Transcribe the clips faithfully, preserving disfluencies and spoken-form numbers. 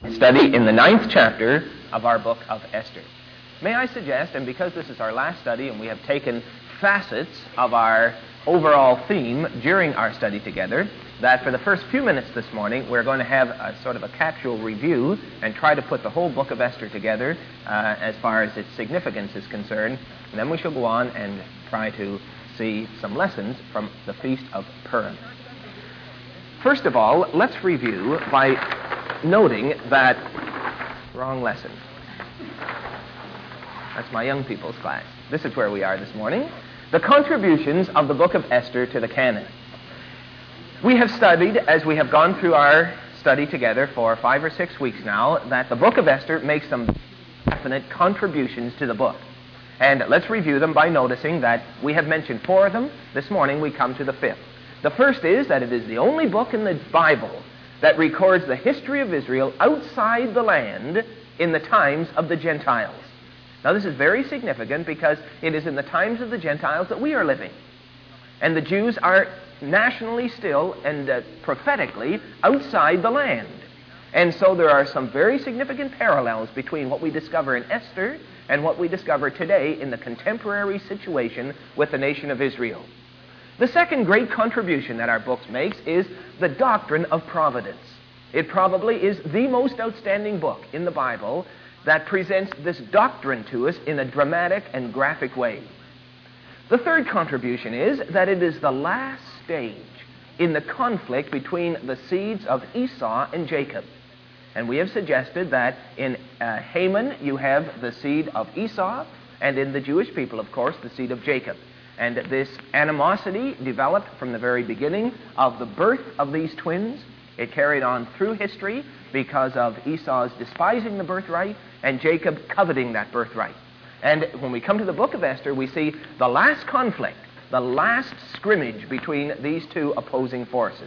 study in the ninth chapter of our book of Esther. May I suggest, and because this is our last study and we have taken facets of our overall theme during our study together, that for the first few minutes this morning we're going to have a sort of a capsule review and try to put the whole book of Esther together uh, as far as its significance is concerned, and then we shall go on and try to see some lessons from the Feast of Purim. First of all, let's review by noting that... Wrong lesson. That's my young people's class. This is where we are this morning. The contributions of the book of Esther to the canon. We have studied, as we have gone through our study together for five or six weeks now, that the book of Esther makes some definite contributions to the book. And let's review them by noticing that we have mentioned four of them. This morning we come to the fifth. The first is that it is the only book in the Bible that records the history of Israel outside the land in the times of the Gentiles. Now this is very significant because it is in the times of the Gentiles that we are living. And the Jews are nationally still and uh, prophetically outside the land. And so there are some very significant parallels between what we discover in Esther and what we discover today in the contemporary situation with the nation of Israel. The second great contribution that our book makes is the doctrine of providence. It probably is the most outstanding book in the Bible that presents this doctrine to us in a dramatic and graphic way. The third contribution is that it is the last stage in the conflict between the seeds of Esau and Jacob. And we have suggested that in uh, Haman you have the seed of Esau, and in the Jewish people, of course, the seed of Jacob. And this animosity developed from the very beginning of the birth of these twins. It carried on through history because of Esau's despising the birthright and Jacob coveting that birthright. And when we come to the book of Esther, we see the last conflict, the last scrimmage between these two opposing forces.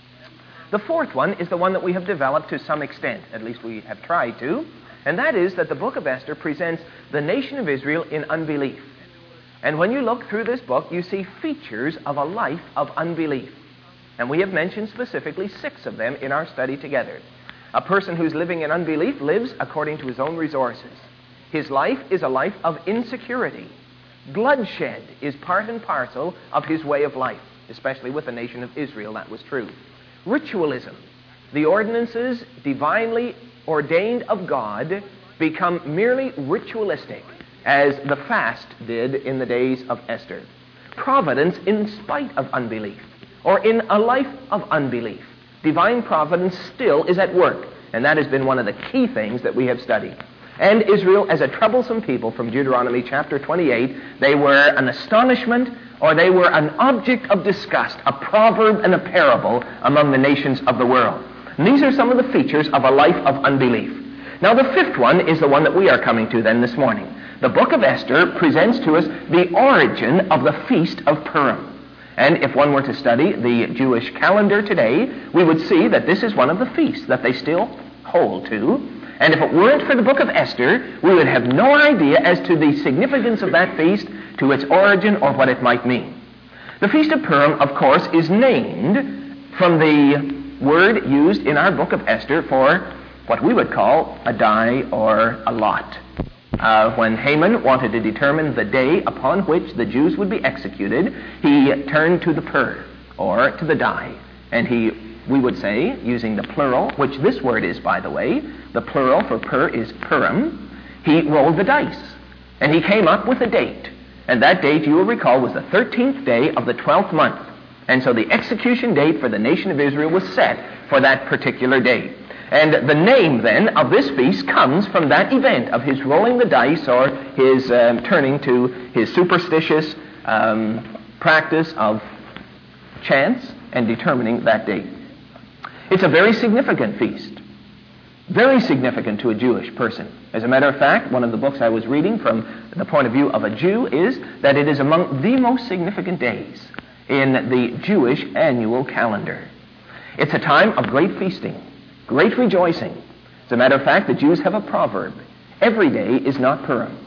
The fourth one is the one that we have developed to some extent, at least we have tried to, and that is that the book of Esther presents the nation of Israel in unbelief. And when you look through this book, you see features of a life of unbelief. And we have mentioned specifically six of them in our study together. A person who's living in unbelief lives according to his own resources. His life is a life of insecurity. Bloodshed is part and parcel of his way of life, especially with the nation of Israel, that was true. Ritualism, the ordinances divinely ordained of God, become merely ritualistic, as the fast did in the days of Esther. Providence in spite of unbelief, or in a life of unbelief. Divine providence still is at work, and that has been one of the key things that we have studied. And Israel, as a troublesome people from Deuteronomy chapter twenty-eight, they were an astonishment, or they were an object of disgust, a proverb and a parable among the nations of the world. And these are some of the features of a life of unbelief. Now the fifth one is the one that we are coming to then this morning. The book of Esther presents to us the origin of the Feast of Purim. And if one were to study the Jewish calendar today, we would see that this is one of the feasts that they still hold to. And if it weren't for the book of Esther, we would have no idea as to the significance of that feast, to its origin, or what it might mean. The Feast of Purim, of course, is named from the word used in our book of Esther for what we would call a die or a lot. Uh, when Haman wanted to determine the day upon which the Jews would be executed, he turned to the pur, or to the die. And he, we would say, using the plural, which this word is, by the way, the plural for pur is Purim, he rolled the dice. And he came up with a date. And that date, you will recall, was the thirteenth day of the twelfth month. And so the execution date for the nation of Israel was set for that particular day. And the name, then, of this feast comes from that event of his rolling the dice, or his um, turning to his superstitious um, practice of chance and determining that date. It's a very significant feast. Very significant to a Jewish person. As a matter of fact, one of the books I was reading from the point of view of a Jew is that it is among the most significant days in the Jewish annual calendar. It's a time of great feasting, great rejoicing. As a matter of fact, the Jews have a proverb. Every day is not Purim.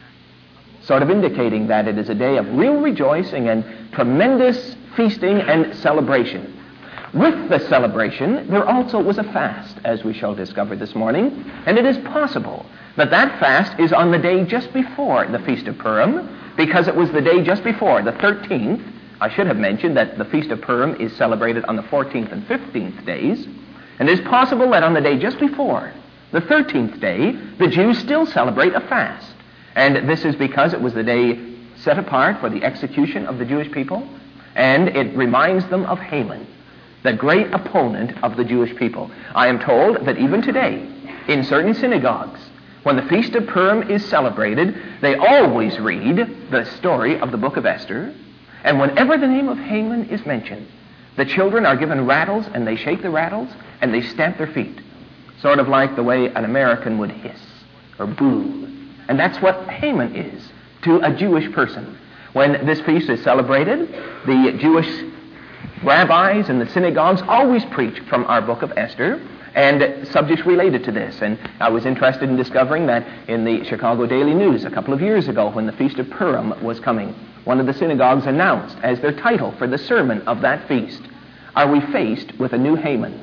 Sort of indicating that it is a day of real rejoicing and tremendous feasting and celebration. With the celebration, there also was a fast, as we shall discover this morning, and it is possible that that fast is on the day just before the Feast of Purim, because it was the day just before, the thirteenth. I should have mentioned that the Feast of Purim is celebrated on the fourteenth and fifteenth days, and it is possible that on the day just before, the thirteenth day, the Jews still celebrate a fast. And this is because it was the day set apart for the execution of the Jewish people, and it reminds them of Haman, the great opponent of the Jewish people. I am told that even today, in certain synagogues, when the Feast of Purim is celebrated, they always read the story of the book of Esther, and whenever the name of Haman is mentioned, the children are given rattles, and they shake the rattles, and they stamp their feet, sort of like the way an American would hiss or boo. And that's what Haman is to a Jewish person. When this feast is celebrated, the Jewish rabbis in the synagogues always preach from our book of Esther, and subjects related to this. And I was interested in discovering that in the Chicago Daily News a couple of years ago, when the Feast of Purim was coming, one of the synagogues announced as their title for the sermon of that feast, "Are we faced with a new Haman?"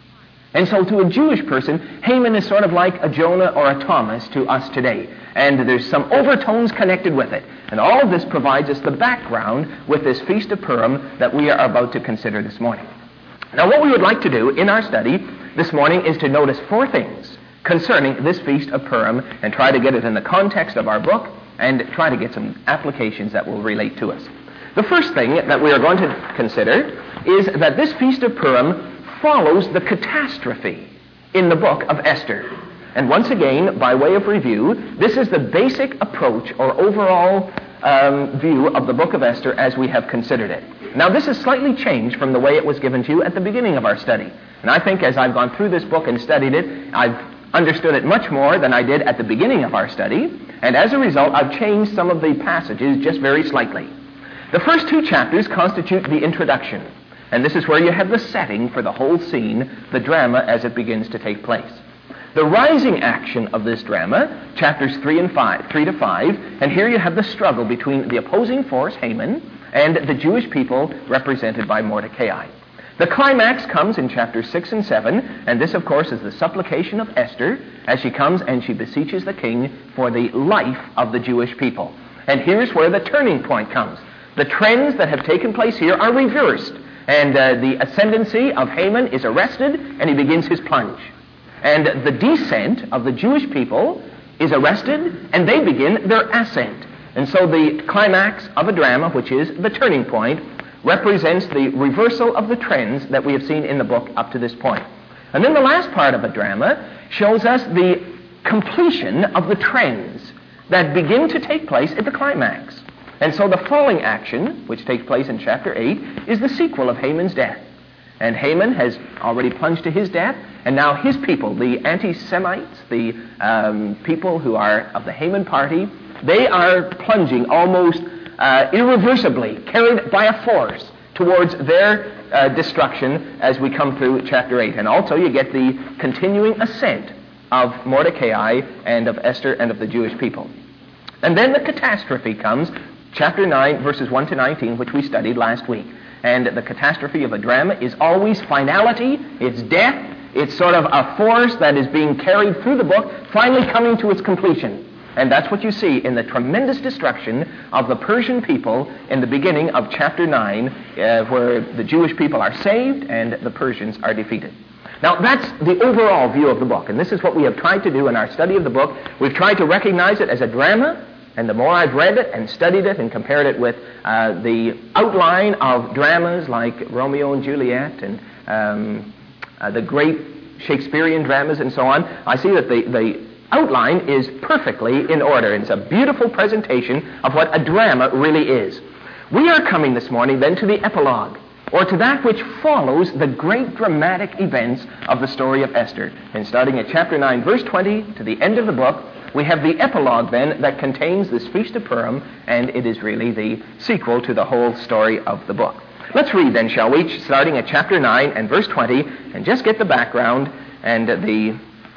And so to a Jewish person, Haman is sort of like a Jonah or a Thomas to us today. And there's some overtones connected with it. And all of this provides us the background with this Feast of Purim that we are about to consider this morning. Now, what we would like to do in our study this morning is to notice four things concerning this Feast of Purim and try to get it in the context of our book and try to get some applications that will relate to us. The first thing that we are going to consider is that this Feast of Purim follows the catastrophe in the book of Esther. And once again, by way of review, this is the basic approach or overall um, view of the book of Esther as we have considered it. Now, this is slightly changed from the way it was given to you at the beginning of our study. And I think as I've gone through this book and studied it, I've understood it much more than I did at the beginning of our study. And as a result, I've changed some of the passages just very slightly. The first two chapters constitute the introduction. And this is where you have the setting for the whole scene, the drama as it begins to take place. The rising action of this drama, chapters three and five, three to five, and here you have the struggle between the opposing force, Haman, and the Jewish people represented by Mordecai. The climax comes in chapters six and seven, and this, of course, is the supplication of Esther as she comes and she beseeches the king for the life of the Jewish people. And here's where the turning point comes. The trends that have taken place here are reversed. And uh, the ascendancy of Haman is arrested, and he begins his plunge. And the descent of the Jewish people is arrested, and they begin their ascent. And so the climax of a drama, which is the turning point, represents the reversal of the trends that we have seen in the book up to this point. And then the last part of a drama shows us the completion of the trends that begin to take place at the climax. And so the falling action, which takes place in chapter eight, is the sequel of Haman's death. And Haman has already plunged to his death, and now his people, the anti-Semites, the um, people who are of the Haman party, they are plunging almost uh, irreversibly, carried by a force towards their uh, destruction as we come through chapter eight. And also you get the continuing ascent of Mordecai and of Esther and of the Jewish people. And then the catastrophe comes, chapter nine, verses one to nineteen, which we studied last week. And the catastrophe of a drama is always finality, it's death, it's sort of a force that is being carried through the book, finally coming to its completion. And that's what you see in the tremendous destruction of the Persian people in the beginning of chapter nine, uh, where the Jewish people are saved and the Persians are defeated. Now, that's the overall view of the book, and this is what we have tried to do in our study of the book. We've tried to recognize it as a drama, and the more I've read it and studied it and compared it with uh, the outline of dramas like Romeo and Juliet and um, uh, the great Shakespearean dramas and so on, I see that the, the outline is perfectly in order. It's a beautiful presentation of what a drama really is. We are coming this morning then to the epilogue, or to that which follows the great dramatic events of the story of Esther. And starting at chapter nine, verse twenty, to the end of the book, we have the epilogue then that contains this Feast of Purim, and it is really the sequel to the whole story of the book. Let's read then, shall we, starting at chapter nine and verse twenty, and just get the background and the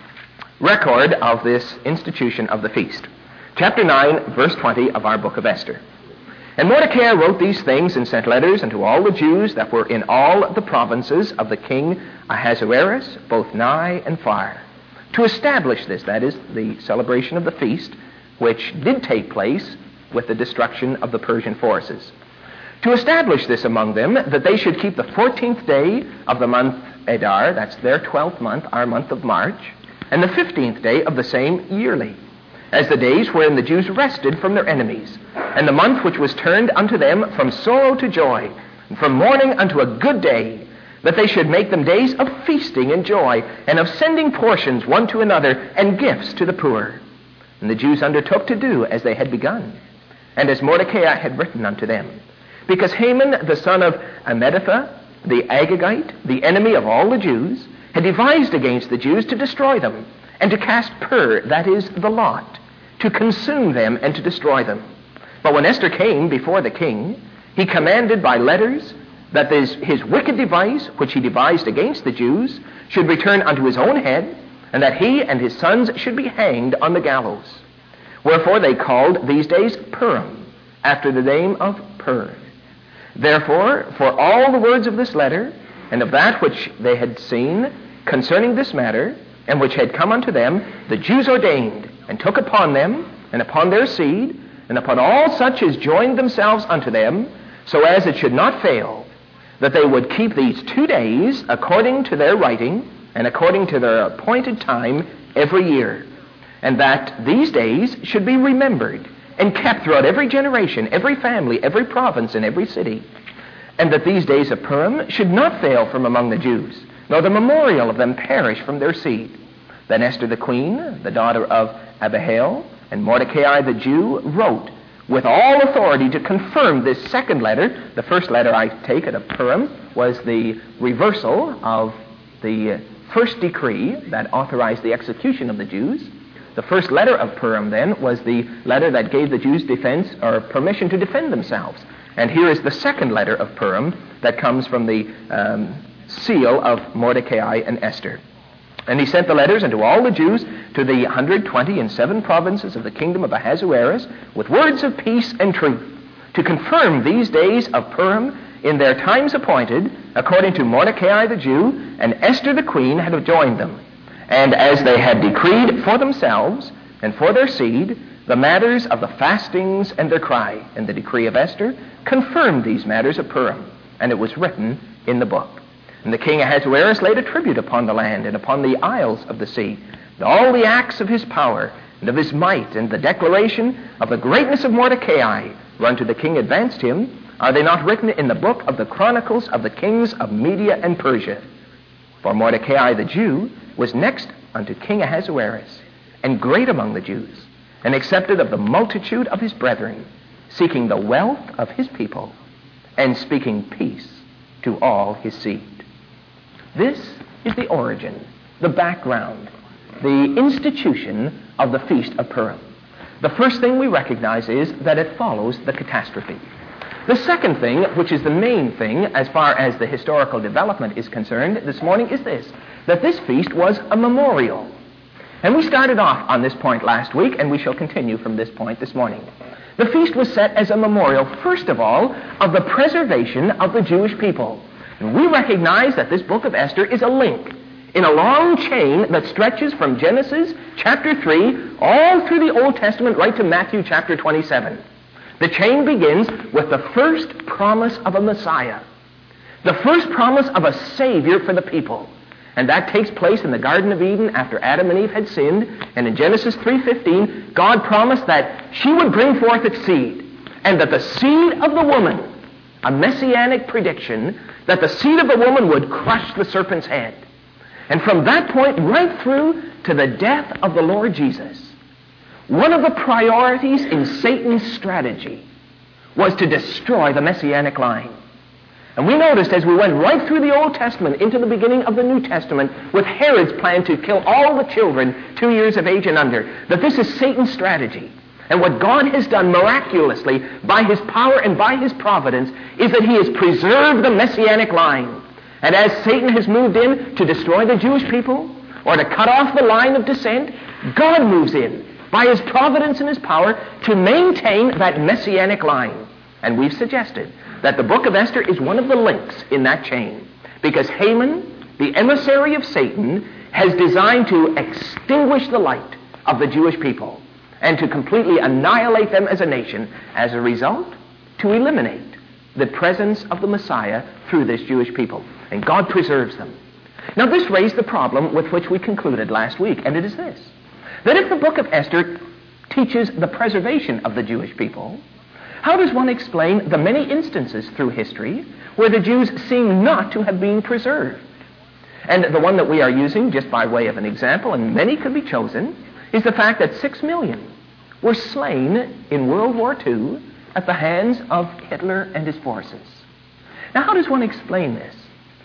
record of this institution of the feast. Chapter nine, verse twenty of our book of Esther. And Mordecai wrote these things and sent letters unto all the Jews that were in all the provinces of the king Ahasuerus, both nigh and far, to establish this, that is, the celebration of the feast, which did take place with the destruction of the Persian forces. To establish this among them, that they should keep the fourteenth day of the month Adar, that's their twelfth month, our month of March, and the fifteenth day of the same yearly, as the days wherein the Jews rested from their enemies, and the month which was turned unto them from sorrow to joy, and from mourning unto a good day, that they should make them days of feasting and joy, and of sending portions one to another, and gifts to the poor. And the Jews undertook to do as they had begun, and as Mordecai had written unto them, because Haman the son of Hammedatha, the Agagite, the enemy of all the Jews, had devised against the Jews to destroy them, and to cast pur, that is, the lot, to consume them and to destroy them. But when Esther came before the king, he commanded by letters that this, his wicked device, which he devised against the Jews, should return unto his own head, and that he and his sons should be hanged on the gallows. Wherefore they called these days Purim, after the name of Pur. Therefore, for all the words of this letter, and of that which they had seen concerning this matter, and which had come unto them, the Jews ordained, and took upon them, and upon their seed, and upon all such as joined themselves unto them, so as it should not fail, that they would keep these two days according to their writing, and according to their appointed time every year, and that these days should be remembered, and kept throughout every generation, every family, every province, and every city, and that these days of Purim should not fail from among the Jews, nor the memorial of them perish from their seed. Then Esther the queen, the daughter of Abihail, and Mordecai the Jew, wrote with all authority to confirm this second letter. The first letter, I take it, of Purim, was the reversal of the first decree that authorized the execution of the Jews. The first letter of Purim, then, was the letter that gave the Jews defense or permission to defend themselves. And here is the second letter of Purim that comes from the um, seal of Mordecai and Esther. And he sent the letters unto all the Jews to the hundred twenty and seven provinces of the kingdom of Ahasuerus with words of peace and truth, to confirm these days of Purim in their times appointed, according to Mordecai the Jew and Esther the queen had joined them, and as they had decreed for themselves and for their seed the matters of the fastings and their cry. And the decree of Esther confirmed these matters of Purim, and it was written in the book. And the king Ahasuerus laid a tribute upon the land and upon the isles of the sea, and all the acts of his power and of his might, and the declaration of the greatness of Mordecai, whereunto the king advanced him, are they not written in the book of the chronicles of the kings of Media and Persia? For Mordecai the Jew was next unto King Ahasuerus, and great among the Jews, and accepted of the multitude of his brethren, seeking the wealth of his people, and speaking peace to all his seed. This is the origin, the background, the institution of the Feast of Purim. The first thing we recognize is that it follows the catastrophe. The second thing, which is the main thing as far as the historical development is concerned this morning, is this, that this feast was a memorial. And we started off on this point last week, and we shall continue from this point this morning. The feast was set as a memorial, first of all, of the preservation of the Jewish people. And we recognize that this book of Esther is a link in a long chain that stretches from Genesis chapter three all through the Old Testament right to Matthew chapter twenty-seven. The chain begins with the first promise of a Messiah, the first promise of a Savior for the people. And that takes place in the Garden of Eden after Adam and Eve had sinned. And in Genesis three fifteen, God promised that she would bring forth its seed, and that the seed of the woman, a messianic prediction, that the seed of the woman would crush the serpent's head. And from that point right through to the death of the Lord Jesus, one of the priorities in Satan's strategy was to destroy the messianic line. And we noticed as we went right through the Old Testament into the beginning of the New Testament with Herod's plan to kill all the children two years of age and under, that this is Satan's strategy. And what God has done miraculously by his power and by his providence is that he has preserved the messianic line. And as Satan has moved in to destroy the Jewish people or to cut off the line of descent, God moves in by his providence and his power to maintain that messianic line. And we've suggested that the book of Esther is one of the links in that chain, because Haman, the emissary of Satan, has designed to extinguish the light of the Jewish people and to completely annihilate them as a nation. As a result, to eliminate the presence of the Messiah through this Jewish people. And God preserves them. Now, this raised the problem with which we concluded last week, and it is this: that if the book of Esther teaches the preservation of the Jewish people, how does one explain the many instances through history where the Jews seem not to have been preserved? And the one that we are using, just by way of an example, and many could be chosen, is the fact that six million were slain in World War Two at the hands of Hitler and his forces. Now, how does one explain this?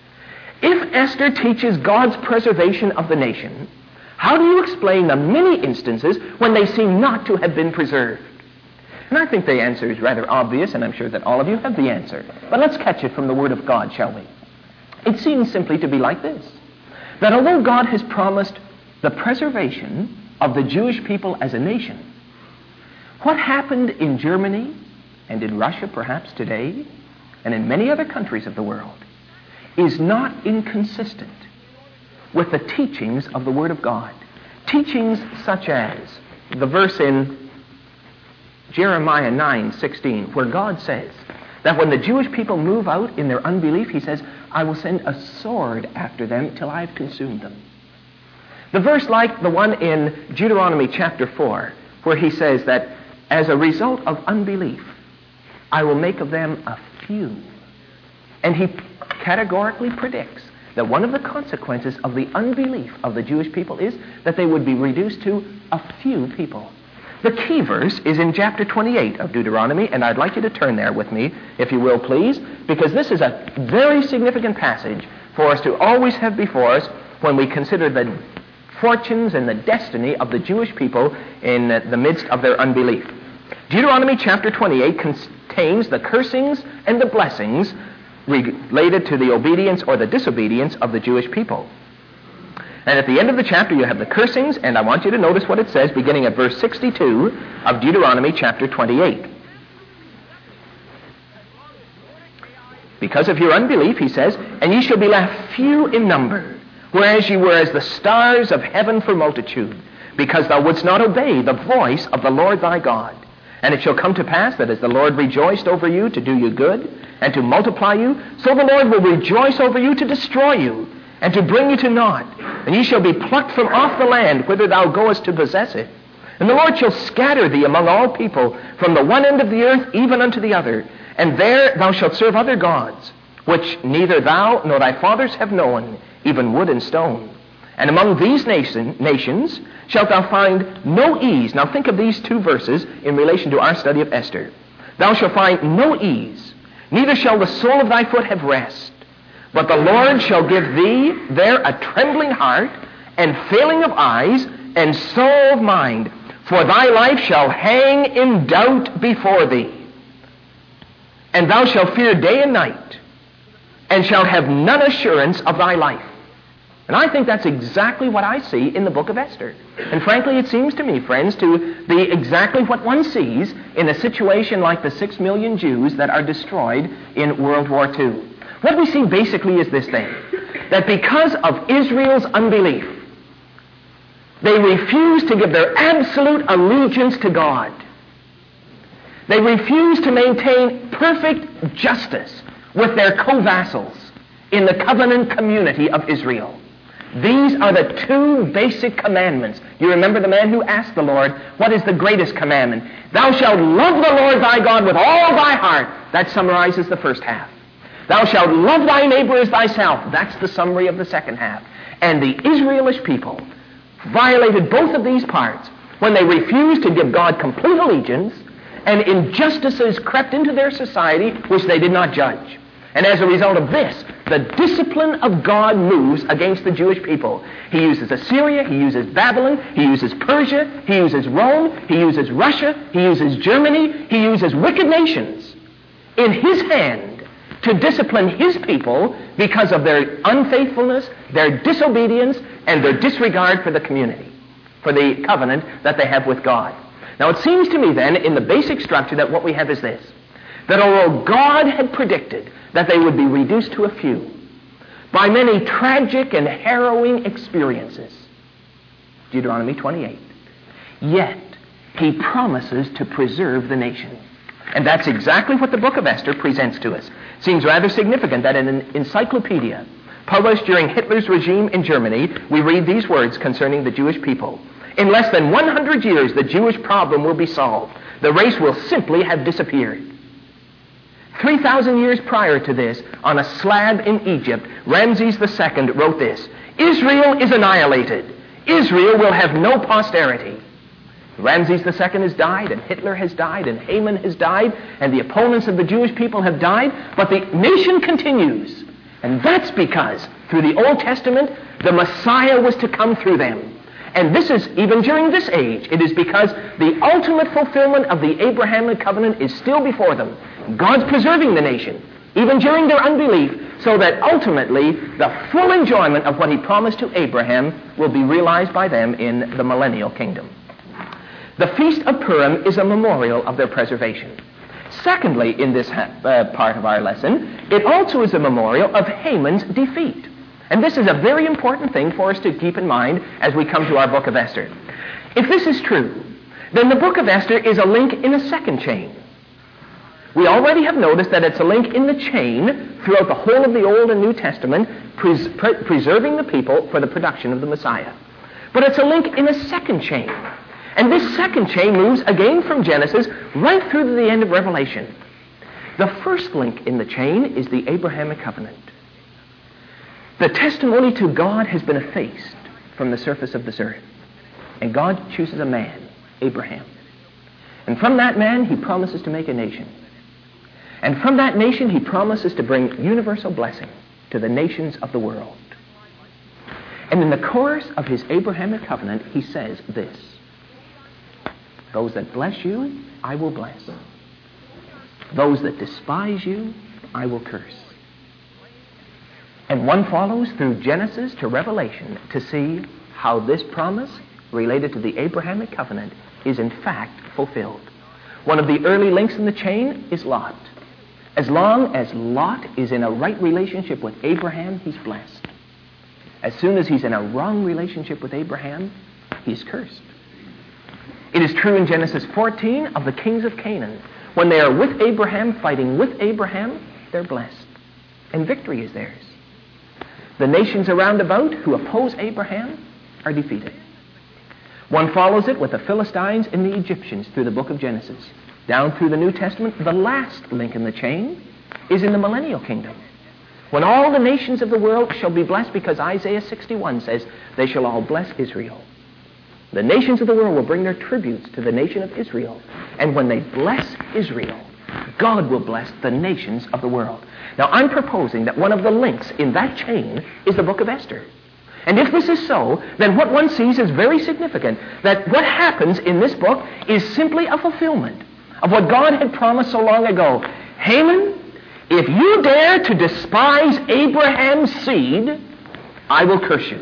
If Esther teaches God's preservation of the nation, how do you explain the many instances when they seem not to have been preserved? And I think the answer is rather obvious, and I'm sure that all of you have the answer. But let's catch it from the Word of God, shall we? It seems simply to be like this: that although God has promised the preservation of the Jewish people as a nation, what happened in Germany and in Russia perhaps today, and in many other countries of the world, is not inconsistent with the teachings of the Word of God. Teachings such as the verse in Jeremiah nine sixteen, where God says that when the Jewish people move out in their unbelief, He says, I will send a sword after them till I have consumed them. The verse like the one in Deuteronomy chapter four, where He says that as a result of unbelief, I will make of them a few. And He categorically predicts that one of the consequences of the unbelief of the Jewish people is that they would be reduced to a few people. The key verse is in chapter twenty-eight of Deuteronomy, and I'd like you to turn there with me, if you will, please, because this is a very significant passage for us to always have before us when we consider the fortunes and the destiny of the Jewish people in the midst of their unbelief. Deuteronomy chapter twenty-eight contains the cursings and the blessings related to the obedience or the disobedience of the Jewish people. And at the end of the chapter you have the cursings, and I want you to notice what it says beginning at verse sixty-two of Deuteronomy chapter twenty-eight. Because of your unbelief, He says, and ye shall be left few in number, whereas ye were as the stars of heaven for multitude, because thou wouldst not obey the voice of the Lord thy God. And it shall come to pass that as the Lord rejoiced over you to do you good, and to multiply you, so the Lord will rejoice over you to destroy you, and to bring you to naught. And ye shall be plucked from off the land whither thou goest to possess it. And the Lord shall scatter thee among all people, from the one end of the earth even unto the other. And there thou shalt serve other gods, which neither thou nor thy fathers have known, even wood and stone. And among these nation, nations shalt thou find no ease. Now think of these two verses in relation to our study of Esther. Thou shalt find no ease, neither shall the sole of thy foot have rest. But the Lord shall give thee there a trembling heart, and failing of eyes, and sorrow of mind. For thy life shall hang in doubt before thee. And thou shalt fear day and night, and shalt have none assurance of thy life. And I think that's exactly what I see in the book of Esther. And frankly, it seems to me, friends, to be exactly what one sees in a situation like the six million Jews that are destroyed in World War Two. What we see basically is this thing, that because of Israel's unbelief, they refuse to give their absolute allegiance to God. They refuse to maintain perfect justice with their co-vassals in the covenant community of Israel. These are the two basic commandments. You remember the man who asked the Lord, what is the greatest commandment? Thou shalt love the Lord thy God with all thy heart. That summarizes the first half. Thou shalt love thy neighbor as thyself. That's the summary of the second half. And the Israelite people violated both of these parts when they refused to give God complete allegiance, and injustices crept into their society which they did not judge. And as a result of this, the discipline of God moves against the Jewish people. He uses Assyria, He uses Babylon, He uses Persia, He uses Rome, He uses Russia, He uses Germany, He uses wicked nations in His hand to discipline His people because of their unfaithfulness, their disobedience, and their disregard for the community, for the covenant that they have with God. Now it seems to me then, in the basic structure, that what we have is this, that although God had predicted that they would be reduced to a few by many tragic and harrowing experiences, Deuteronomy twenty-eight, yet he promises to preserve the nation. And that's exactly what the book of Esther presents to us. It seems rather significant that in an encyclopedia published during Hitler's regime in Germany, we read these words concerning the Jewish people. In less than one hundred years, the Jewish problem will be solved. The race will simply have disappeared. three thousand years prior to this, on a slab in Egypt, Ramses the Second wrote this: Israel is annihilated. Israel will have no posterity. Ramses the Second has died, and Hitler has died, and Haman has died, and the opponents of the Jewish people have died, but the nation continues. And that's because, through the Old Testament, the Messiah was to come through them. And this is, even during this age, it is because the ultimate fulfillment of the Abrahamic covenant is still before them. God's preserving the nation, even during their unbelief, so that ultimately the full enjoyment of what he promised to Abraham will be realized by them in the millennial kingdom. The Feast of Purim is a memorial of their preservation. Secondly, in this uh, part of our lesson, it also is a memorial of Haman's defeat. And this is a very important thing for us to keep in mind as we come to our book of Esther. If this is true, then the book of Esther is a link in a second chain. We already have noticed that it's a link in the chain throughout the whole of the Old and New Testament, pres- pre- preserving the people for the production of the Messiah. But it's a link in a second chain. And this second chain moves again from Genesis right through to the end of Revelation. The first link in the chain is the Abrahamic covenant. The testimony to God has been effaced from the surface of this earth. And God chooses a man, Abraham. And from that man, he promises to make a nation. And from that nation, he promises to bring universal blessing to the nations of the world. And in the course of his Abrahamic covenant, he says this: those that bless you, I will bless. Those that despise you, I will curse. And one follows through Genesis to Revelation to see how this promise related to the Abrahamic covenant is in fact fulfilled. One of the early links in the chain is Lot. As long as Lot is in a right relationship with Abraham, he's blessed. As soon as he's in a wrong relationship with Abraham, he's cursed. It is true in Genesis fourteen of the kings of Canaan. When they are with Abraham, fighting with Abraham, they're blessed. And victory is theirs. The nations around about who oppose Abraham are defeated. One follows it with the Philistines and the Egyptians through the book of Genesis. Down through the New Testament, the last link in the chain is in the millennial kingdom, when all the nations of the world shall be blessed, because Isaiah sixty-one says, they shall all bless Israel. The nations of the world will bring their tributes to the nation of Israel. And when they bless Israel, God will bless the nations of the world. Now, I'm proposing that one of the links in that chain is the book of Esther. And if this is so, then what one sees is very significant, that what happens in this book is simply a fulfillment of what God had promised so long ago. Haman, if you dare to despise Abraham's seed, I will curse you.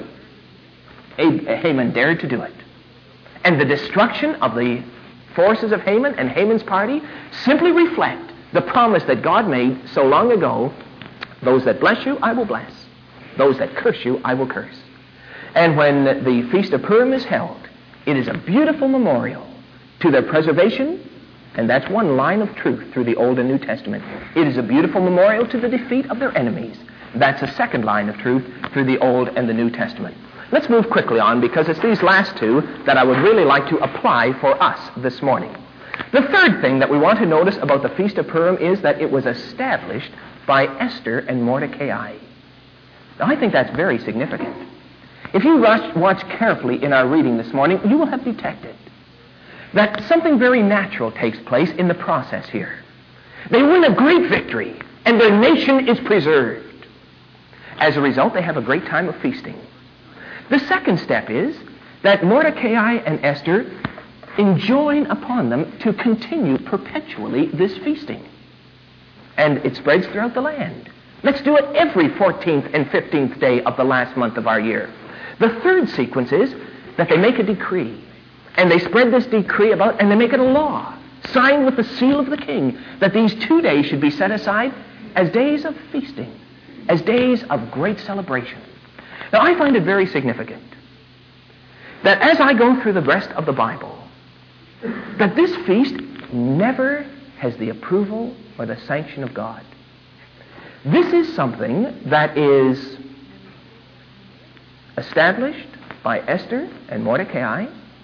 Haman dared to do it. And the destruction of the forces of Haman and Haman's party simply reflect the promise that God made so long ago: those that bless you, I will bless. Those that curse you, I will curse. And when the Feast of Purim is held, it is a beautiful memorial to their preservation, and that's one line of truth through the Old and New Testament. It is a beautiful memorial to the defeat of their enemies. That's a second line of truth through the Old and the New Testament. Let's move quickly on, because it's these last two that I would really like to apply for us this morning. The third thing that we want to notice about the Feast of Purim is that it was established by Esther and Mordecai. Now, I think that's very significant. If you watch carefully in our reading this morning, you will have detected that something very natural takes place in the process here. They win a great victory, and their nation is preserved. As a result, they have a great time of feasting. The second step is that Mordecai and Esther enjoin upon them to continue perpetually this feasting. And it spreads throughout the land. Let's do it every fourteenth and fifteenth day of the last month of our year. The third sequence is that they make a decree. And they spread this decree about, and they make it a law. signed with the seal of the king, that these two days should be set aside as days of feasting, as days of great celebration. Now, I find it very significant that as I go through the rest of the Bible, that this feast never has the approval or the sanction of God. This is something that is established by Esther and Mordecai,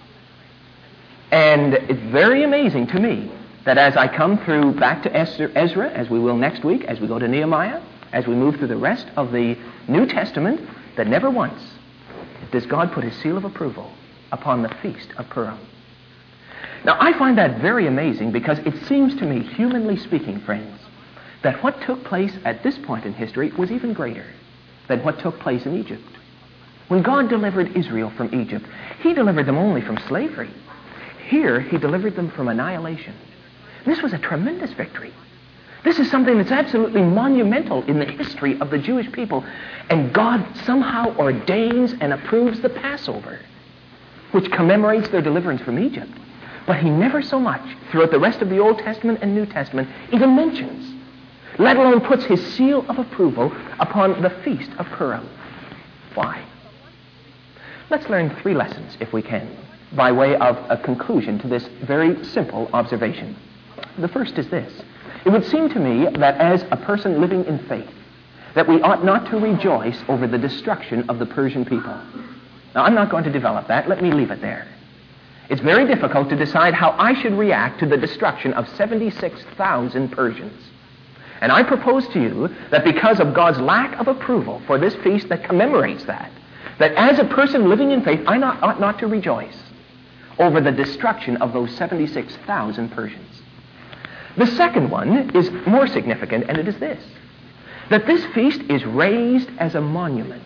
and it's very amazing to me that as I come through back to Esther, Ezra, as we will next week, as we go to Nehemiah, as we move through the rest of the New Testament, that never once does God put his seal of approval upon the Feast of Purim. Now, I find that very amazing because it seems to me, humanly speaking, friends, that what took place at this point in history was even greater than what took place in Egypt. When God delivered Israel from Egypt, he delivered them only from slavery. Here, he delivered them from annihilation. This was a tremendous victory. This is something that's absolutely monumental in the history of the Jewish people. And God somehow ordains and approves the Passover, which commemorates their deliverance from Egypt. But he never so much, throughout the rest of the Old Testament and New Testament, even mentions, let alone puts his seal of approval upon the Feast of Purim. Why? Let's learn three lessons, if we can, by way of a conclusion to this very simple observation. The first is this. It would seem to me that as a person living in faith, that we ought not to rejoice over the destruction of the Persian people. Now, I'm not going to develop that. Let me leave it there. It's very difficult to decide how I should react to the destruction of seventy-six thousand Persians. And I propose to you that because of God's lack of approval for this feast that commemorates that, that as a person living in faith, I not, ought not to rejoice over the destruction of those seventy-six thousand Persians. The second one is more significant, and it is this, that this feast is raised as a monument,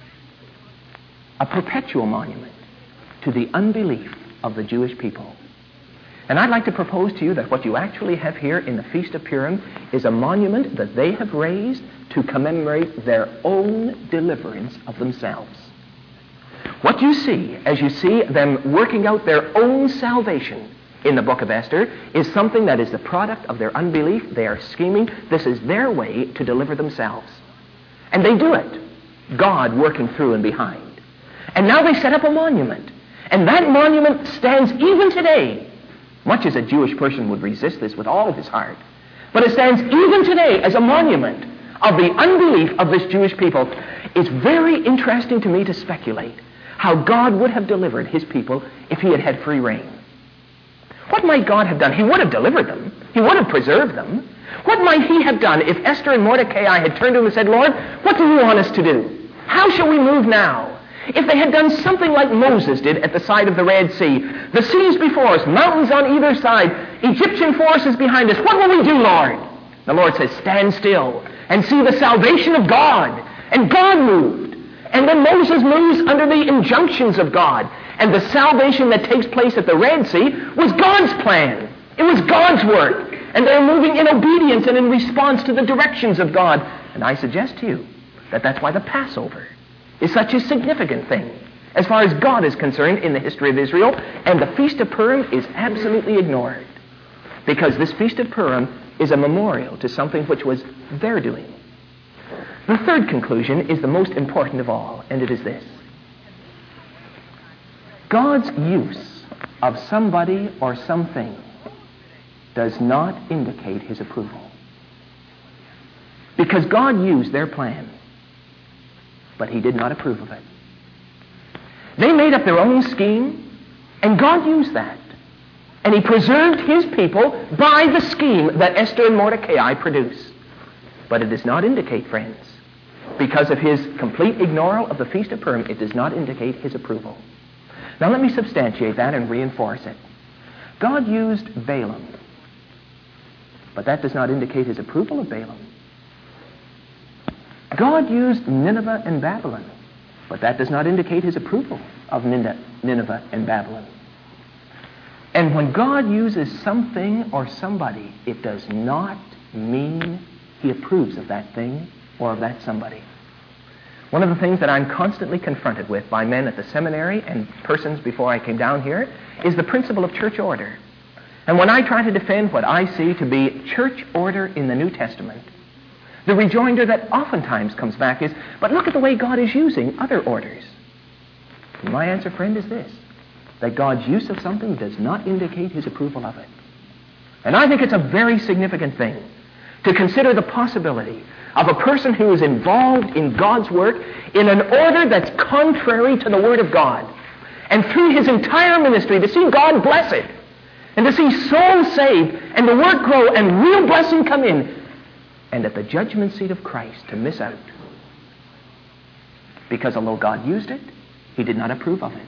a perpetual monument to the unbelief of the Jewish people. And I'd like to propose to you that what you actually have here in the Feast of Purim is a monument that they have raised to commemorate their own deliverance of themselves. What you see as you see them working out their own salvation in the book of Esther is something that is the product of their unbelief. They are scheming. This is their way to deliver themselves. And they do it, God working through and behind. And now they set up a monument. And that monument stands even today, much as a Jewish person would resist this with all of his heart. But it stands even today as a monument of the unbelief of this Jewish people. It's very interesting to me to speculate how God would have delivered his people if he had had free reign. What might God have done? He would have delivered them. He would have preserved them. What might he have done if Esther and Mordecai had turned to him and said, Lord, what do you want us to do? How shall we move now? If they had done something like Moses did at the side of the Red Sea, the seas before us, mountains on either side, Egyptian forces behind us, what will we do, Lord? The Lord says, stand still and see the salvation of God. And God moved. And then Moses moves under the injunctions of God. And the salvation that takes place at the Red Sea was God's plan. It was God's work. And they're moving in obedience and in response to the directions of God. And I suggest to you that that's why the Passover is such a significant thing as far as God is concerned in the history of Israel. And the Feast of Purim is absolutely ignored, because this Feast of Purim is a memorial to something which was their doing. The third conclusion is the most important of all, and it is this. God's use of somebody or something does not indicate his approval. Because God used their plan, but he did not approve of it. They made up their own scheme, and God used that. And he preserved his people by the scheme that Esther and Mordecai produced. But it does not indicate, friends, because of his complete ignoral of the Feast of Purim, it does not indicate his approval. Now let me substantiate that and reinforce it. God used Balaam, but that does not indicate his approval of Balaam. God used Nineveh and Babylon, but that does not indicate his approval of Nineveh and Babylon. And when God uses something or somebody, it does not mean he approves of that thing or of that somebody. One of the things that I'm constantly confronted with by men at the seminary and persons before I came down here is the principle of church order. And when I try to defend what I see to be church order in the New Testament, the rejoinder that oftentimes comes back is, but look at the way God is using other orders. And my answer, friend, is this, that God's use of something does not indicate his approval of it. And I think it's a very significant thing to consider the possibility of a person who is involved in God's work in an order that's contrary to the Word of God. And through his entire ministry, to see God bless it, and to see souls saved, and the work grow, and real blessing come in, and at the judgment seat of Christ to miss out. Because although God used it, he did not approve of it.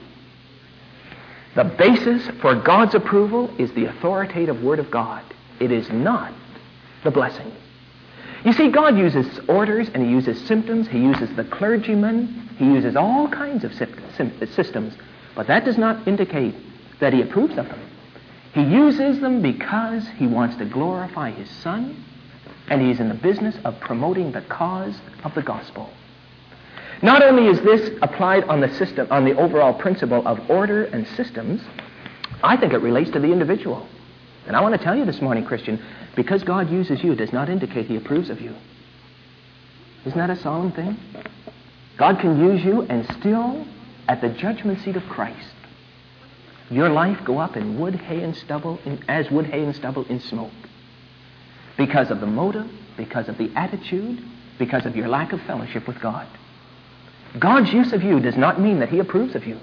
The basis for God's approval is the authoritative Word of God. It is not the blessing. You see, God uses orders and he uses symptoms. He uses the clergyman. He uses all kinds of systems. But that does not indicate that he approves of them. He uses them because he wants to glorify his Son, and he's in the business of promoting the cause of the gospel. Not only is this applied on the system, on the overall principle of order and systems, I think it relates to the individual. And I want to tell you this morning, Christian, because God uses you does not indicate he approves of you. Isn't that a solemn thing? God can use you and still, at the judgment seat of Christ, your life go up in wood, hay, and stubble, in, as wood, hay, and stubble in smoke. Because of the motive, because of the attitude, because of your lack of fellowship with God. God's use of you does not mean that he approves of you.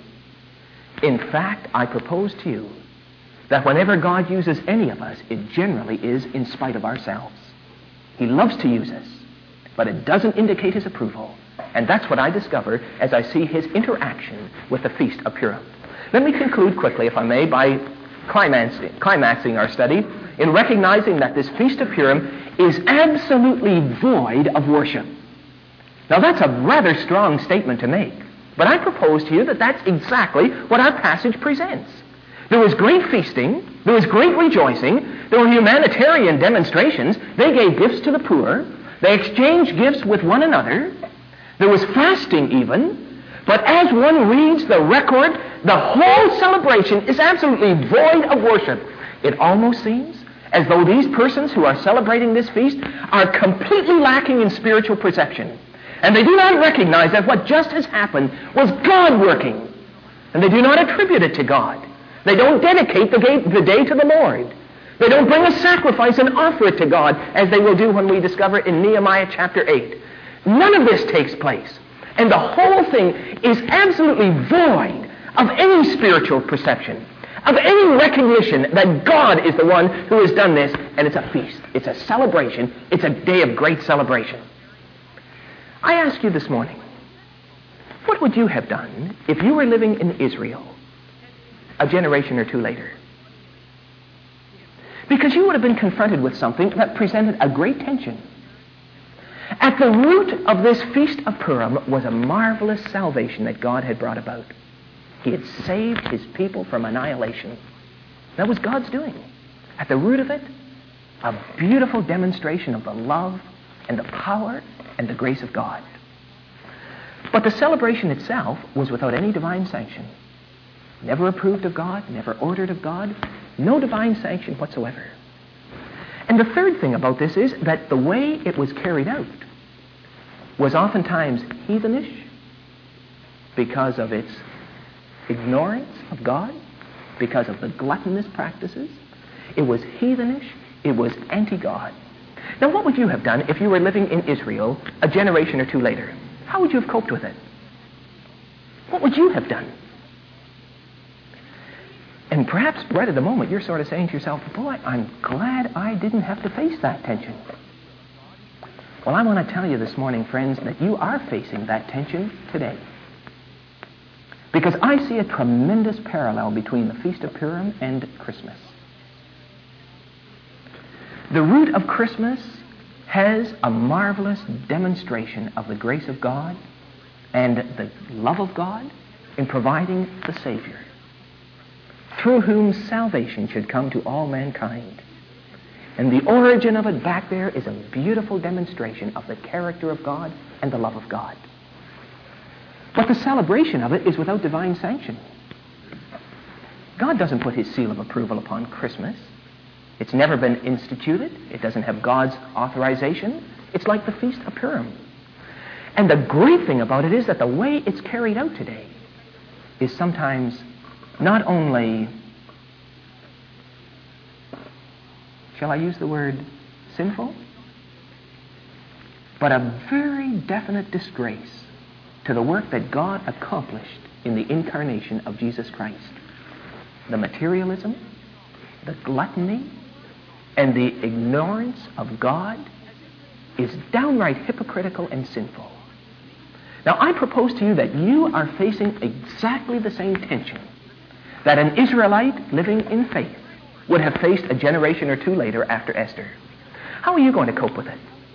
In fact, I propose to you that whenever God uses any of us, it generally is in spite of ourselves. He loves to use us, but it doesn't indicate his approval. And that's what I discover as I see his interaction with the Feast of Purim. Let me conclude quickly, if I may, by climaxing, climaxing our study in recognizing that this Feast of Purim is absolutely void of worship. Now, that's a rather strong statement to make, but I propose to you that that's exactly what our passage presents. There was great feasting, there was great rejoicing, there were humanitarian demonstrations, they gave gifts to the poor, they exchanged gifts with one another, there was fasting even, but as one reads the record, the whole celebration is absolutely void of worship. It almost seems as though these persons who are celebrating this feast are completely lacking in spiritual perception. And they do not recognize that what just has happened was God working. And they do not attribute it to God. They don't dedicate the day, the day to the Lord. They don't bring a sacrifice and offer it to God, as they will do when we discover in Nehemiah chapter eight. None of this takes place. And the whole thing is absolutely void of any spiritual perception, of any recognition that God is the one who has done this, and it's a feast. It's a celebration. It's a day of great celebration. I ask you this morning, what would you have done if you were living in Israel a generation or two later? Because you would have been confronted with something that presented a great tension. At the root of this Feast of Purim was a marvelous salvation that God had brought about. He had saved his people from annihilation. That was God's doing. At the root of it, a beautiful demonstration of the love and the power and the grace of God. But the celebration itself was without any divine sanction. Never approved of God, never ordered of God, no divine sanction whatsoever. And the third thing about this is that the way it was carried out was oftentimes heathenish because of its ignorance of God, because of the gluttonous practices. It was heathenish, it was anti-God. Now, what would you have done if you were living in Israel a generation or two later? How would you have coped with it? What would you have done? And perhaps right at the moment you're sort of saying to yourself, boy, I'm glad I didn't have to face that tension. Well, I want to tell you this morning, friends, that you are facing that tension today. Because I see a tremendous parallel between the Feast of Purim and Christmas. The root of Christmas has a marvelous demonstration of the grace of God and the love of God in providing the Savior, through whom salvation should come to all mankind. And the origin of it back there is a beautiful demonstration of the character of God and the love of God. But the celebration of it is without divine sanction. God doesn't put his seal of approval upon Christmas It's never been instituted. It doesn't have God's authorization. It's like the Feast of Purim. And the great thing about it is that the way it's carried out today is sometimes not only, shall I use the word sinful, but a very definite disgrace to the work that God accomplished in the incarnation of Jesus Christ. The materialism, the gluttony, and the ignorance of God is downright hypocritical and sinful. Now, I propose to you that you are facing exactly the same tension that an Israelite living in faith would have faced a generation or two later after Esther. How are you going to cope with it?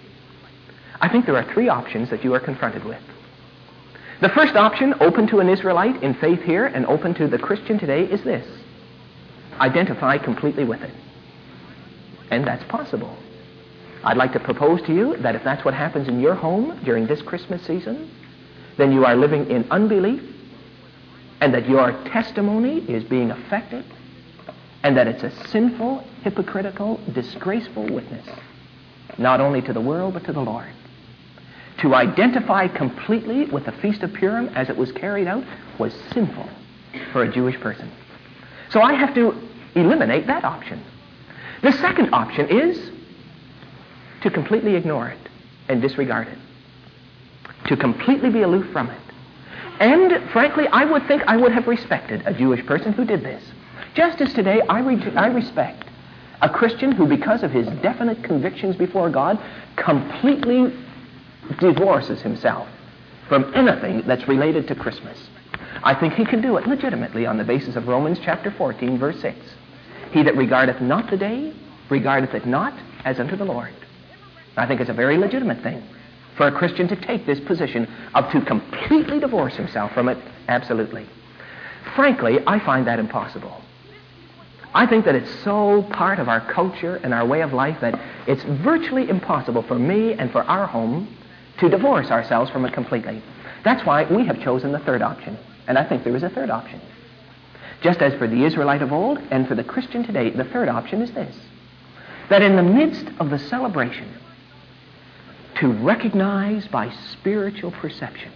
I think there are three options that you are confronted with. The first option, open to an Israelite in faith here and open to the Christian today, is this: identify completely with it. And that's possible. I'd like to propose to you that if that's what happens in your home during this Christmas season, then you are living in unbelief, and that your testimony is being affected, and that it's a sinful, hypocritical, disgraceful witness, not only to the world but to the Lord. To identify completely with the Feast of Purim as it was carried out was sinful for a Jewish person. So I have to eliminate that option. The second option is to completely ignore it and disregard it. To completely be aloof from it. And, frankly, I would think I would have respected a Jewish person who did this. Just as today I, re- I respect a Christian who, because of his definite convictions before God, completely divorces himself from anything that's related to Christmas. I think he can do it legitimately on the basis of Romans chapter fourteen, verse six. He that regardeth not the day, regardeth it not as unto the Lord. I think it's a very legitimate thing for a Christian to take this position of to completely divorce himself from it, absolutely. Frankly, I find that impossible. I think that it's so part of our culture and our way of life that it's virtually impossible for me and for our home to divorce ourselves from it completely. That's why we have chosen the third option. And I think there is a third option. Just as for the Israelite of old and for the Christian today, the third option is this: that in the midst of the celebration, to recognize by spiritual perception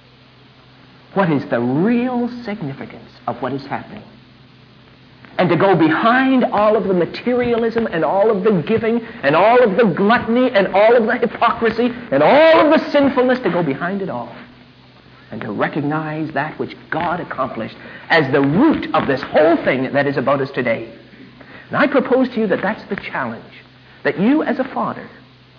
what is the real significance of what is happening. And to go behind all of the materialism and all of the giving and all of the gluttony and all of the hypocrisy and all of the sinfulness, to go behind it all. And to recognize that which God accomplished as the root of this whole thing that is about us today. And I propose to you that that's the challenge that you as a father,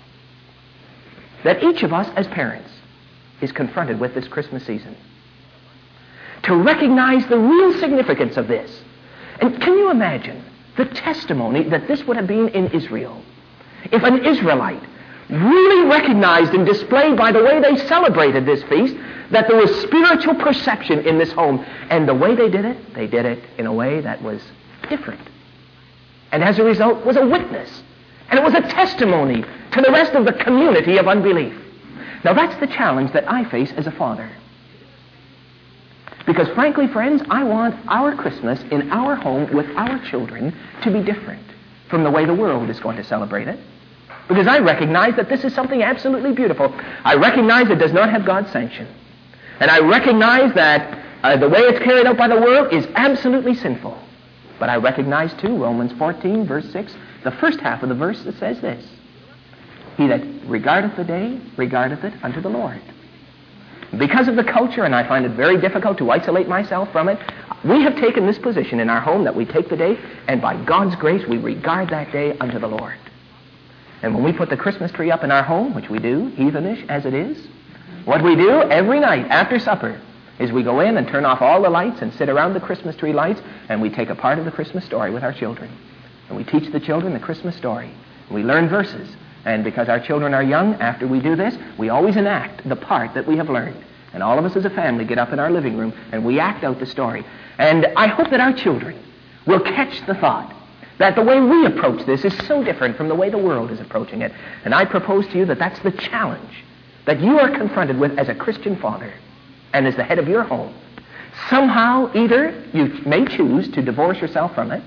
that each of us as parents is confronted with this Christmas season. To recognize the real significance of this. And can you imagine the testimony that this would have been in Israel if an Israelite really recognized and displayed by the way they celebrated this feast that there was spiritual perception in this home. And the way they did it, they did it in a way that was different. And as a result was a witness. And it was a testimony to the rest of the community of unbelief. Now that's the challenge that I face as a father. Because frankly, friends, I want our Christmas in our home with our children to be different from the way the world is going to celebrate it. Because I recognize that this is something absolutely beautiful. I recognize it does not have God's sanction. And I recognize that uh, the way it's carried out by the world is absolutely sinful. But I recognize too, Romans fourteen, verse six, the first half of the verse that says this: He that regardeth the day, regardeth it unto the Lord. Because of the culture, and I find it very difficult to isolate myself from it, we have taken this position in our home that we take the day, and by God's grace we regard that day unto the Lord. And when we put the Christmas tree up in our home, which we do, heathenish as it is, what we do every night after supper is we go in and turn off all the lights and sit around the Christmas tree lights, and we take a part of the Christmas story with our children. And we teach the children the Christmas story. We learn verses. And because our children are young, after we do this, we always enact the part that we have learned. And all of us as a family get up in our living room and we act out the story. And I hope that our children will catch the thought that the way we approach this is so different from the way the world is approaching it. And I propose to you that that's the challenge that you are confronted with as a Christian father and as the head of your home. Somehow, either you may choose to divorce yourself from it,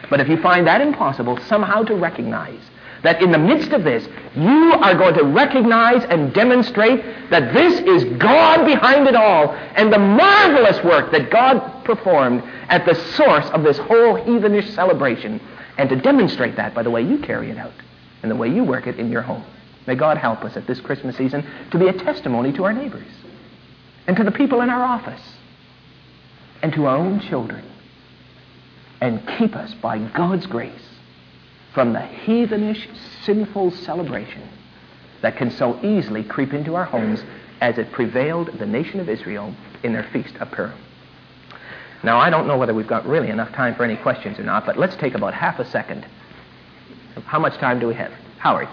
But if you find that impossible, somehow to recognize that in the midst of this, you are going to recognize and demonstrate that this is God behind it all, and the marvelous work that God performed at the source of this whole heathenish celebration, and to demonstrate that by the way you carry it out and the way you work it in your home. May God help us at this Christmas season to be a testimony to our neighbors and to the people in our office and to our own children, and keep us by God's grace from the heathenish, sinful celebration that can so easily creep into our homes as it prevailed the nation of Israel in their feast of Purim. Now, I don't know whether we've got really enough time for any questions or not, but let's take about half a second. How much time do we have? Howard.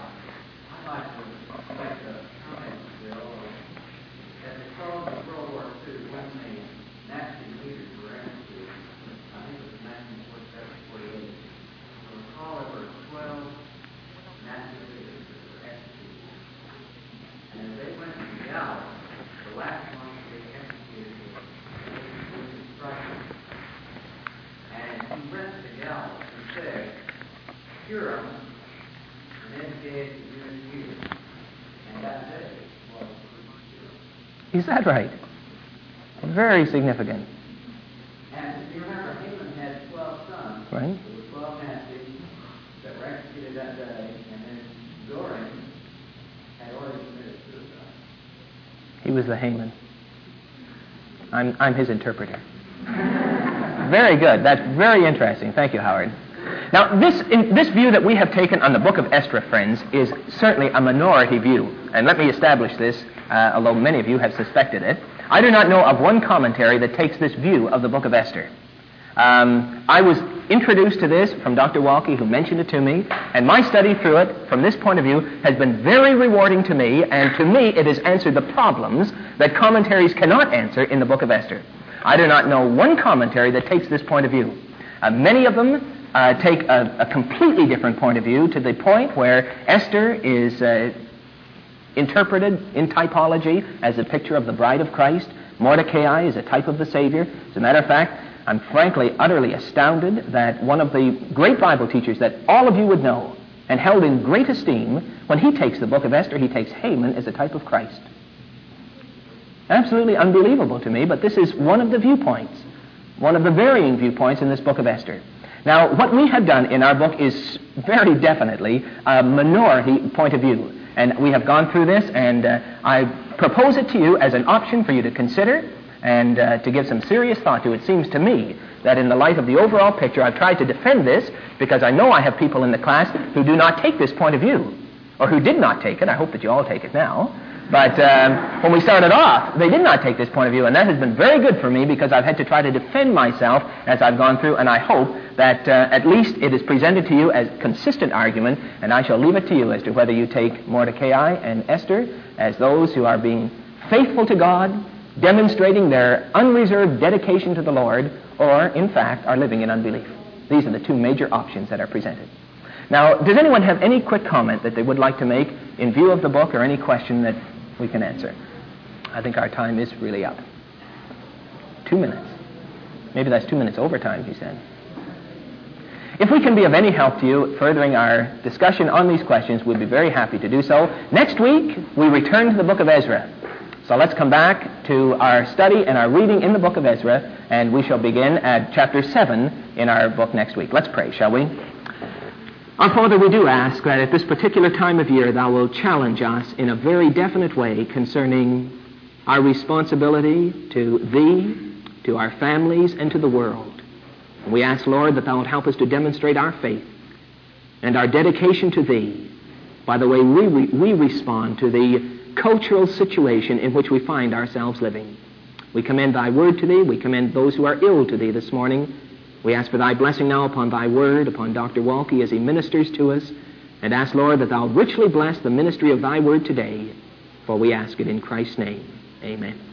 Is that right? Very significant. And if you remember, Haman had twelve sons. Right. There were twelve Nazis that were executed that day, and then Doran had already committed suicide. He was the Haman. I'm, I'm his interpreter. Very good. That's very interesting. Thank you, Howard. Now, this, in, this view that we have taken on the book of Esther, friends, is certainly a minority view. And let me establish this, uh, although many of you have suspected it. I do not know of one commentary that takes this view of the book of Esther. Um, I was introduced to this from Doctor Walke, who mentioned it to me, and my study through it, from this point of view, has been very rewarding to me, and to me it has answered the problems that commentaries cannot answer in the book of Esther. I do not know one commentary that takes this point of view. Uh, many of them uh, take a, a completely different point of view, to the point where Esther is uh, interpreted in typology as a picture of the bride of Christ. Mordecai is a type of the Savior. As a matter of fact, I'm frankly, utterly astounded that one of the great Bible teachers that all of you would know and held in great esteem, when he takes the book of Esther, he takes Haman as a type of Christ. Absolutely unbelievable to me, but this is one of the viewpoints, one of the varying viewpoints in this book of Esther. Now, what we have done in our book is very definitely a minority point of view. And we have gone through this, and uh, I propose it to you as an option for you to consider and uh, to give some serious thought to. It seems to me that in the light of the overall picture, I've tried to defend this because I know I have people in the class who do not take this point of view, or who did not take it. I hope that you all take it now. But um, when we started off, they did not take this point of view, and that has been very good for me because I've had to try to defend myself as I've gone through, and I hope that uh, at least it is presented to you as consistent argument, and I shall leave it to you as to whether you take Mordecai and Esther as those who are being faithful to God, demonstrating their unreserved dedication to the Lord, or, in fact, are living in unbelief. These are the two major options that are presented. Now, does anyone have any quick comment that they would like to make in view of the book, or any question that we can answer? I think our time is really up. Two minutes. Maybe that's two minutes overtime, he said. If we can be of any help to you furthering our discussion on these questions, we'd be very happy to do so. Next week, we return to the book of Ezra. So let's come back to our study and our reading in the book of Ezra, and we shall begin at chapter seven in our book next week. Let's pray, shall we? Our Father, we do ask that at this particular time of year, Thou wilt challenge us in a very definite way concerning our responsibility to Thee, to our families, and to the world. We ask, Lord, that Thou wilt help us to demonstrate our faith and our dedication to Thee by the way we, we, we respond to the cultural situation in which we find ourselves living. We commend Thy word to Thee. We commend those who are ill to Thee this morning. We ask for Thy blessing now upon Thy word, upon Doctor Walke as he ministers to us, and ask, Lord, that Thou richly bless the ministry of Thy word today, for we ask it in Christ's name. Amen.